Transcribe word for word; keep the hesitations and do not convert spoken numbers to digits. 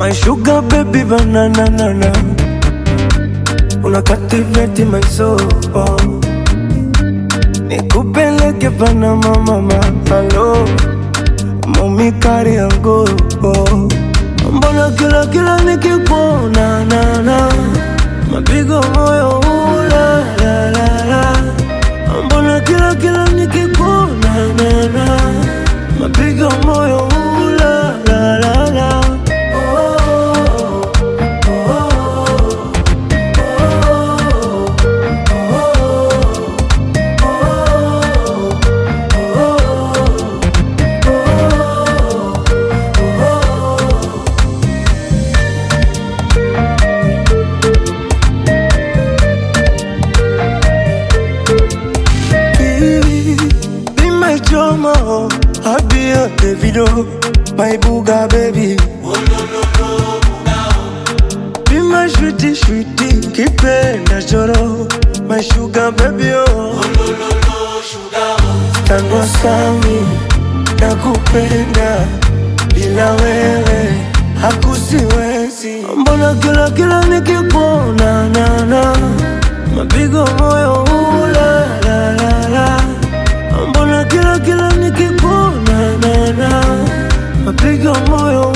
My sugar baby banana nana, una captivate my soul. Nikupeleke Panama mama, hello, mami kari yangu. Mbona kila kila nikikuona na na, mapigo moyo ula la la la. Mbona kila kila nikikuona na na, mapigo moyo ula la la la. I'll be your Davido, my booga baby. Oh no no no, booga. Be my sweetie sweetie, kipenda choro, my sugar baby oh. Oh no no no, sugar oh. Tango sami, nakupenda, bila wewe hakusiwezi. Mbona kila kila nikikuona na na, mapigo moyo ula la la la. Mbona kila kila nikikuona na na, mapigo moyo